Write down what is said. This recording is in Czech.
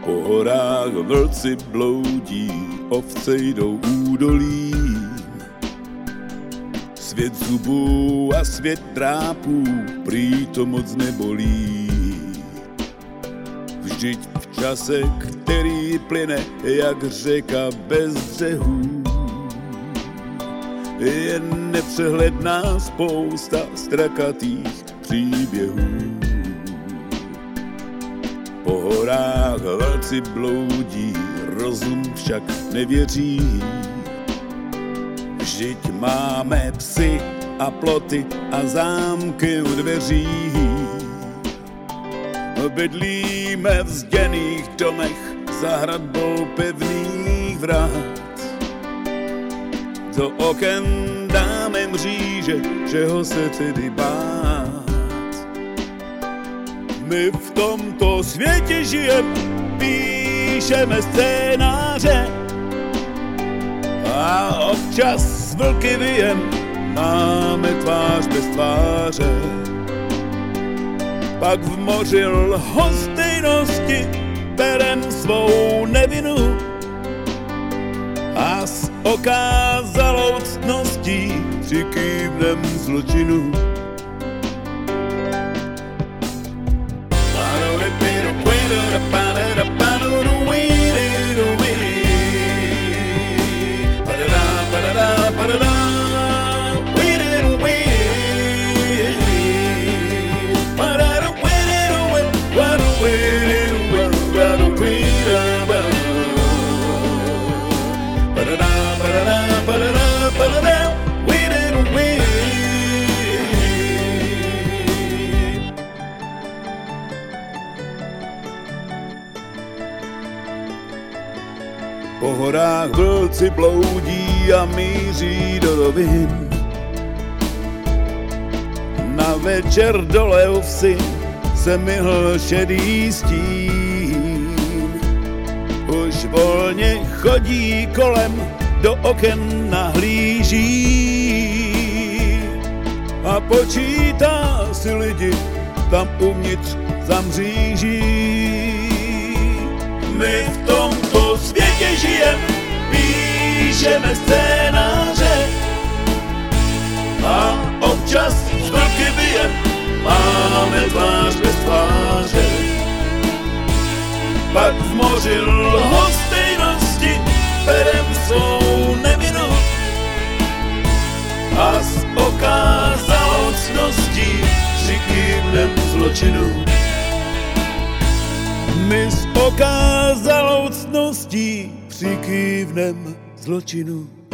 Po horách vlci bloudí, ovce jdou údolím. Svět zubů a svět trápů, prý to moc nebolí. Vždyť v čase, který plyne jak řeka bez břehů, je nepřehledná spousta strakatých příběhů. Po horách vlci bloudí, rozum však nevěří. Vždyť máme psy a ploty a zámky u dveří. Bydlíme v zděných domech za hradbou pevných vrát. Do oken dáme mříže, čeho se tedy bát. My v tomto světě žijem, píšeme scénáře a občas s vlky vyjem, máme tvář bez tváře. Pak v moři lhostejnosti berem svou nevinu a s okázalou ctností přikývnem zločinu. Po horách vlci bloudí a míří do rovin. Na večer dole u vsi se myhl šedý stín. Už volně chodí kolem, do oken nahlíží a počítá si lidi tam uvnitř za mříží. My v tomto světě žijem, píšeme scénáře a občas z vlky vyjem, máme tvář bez tváře. Pak v moři lhostejnosti berem svou nevinu a s okázalou ctností přikývnem zločinu. My s okázalou ctností přikývnem zločinu.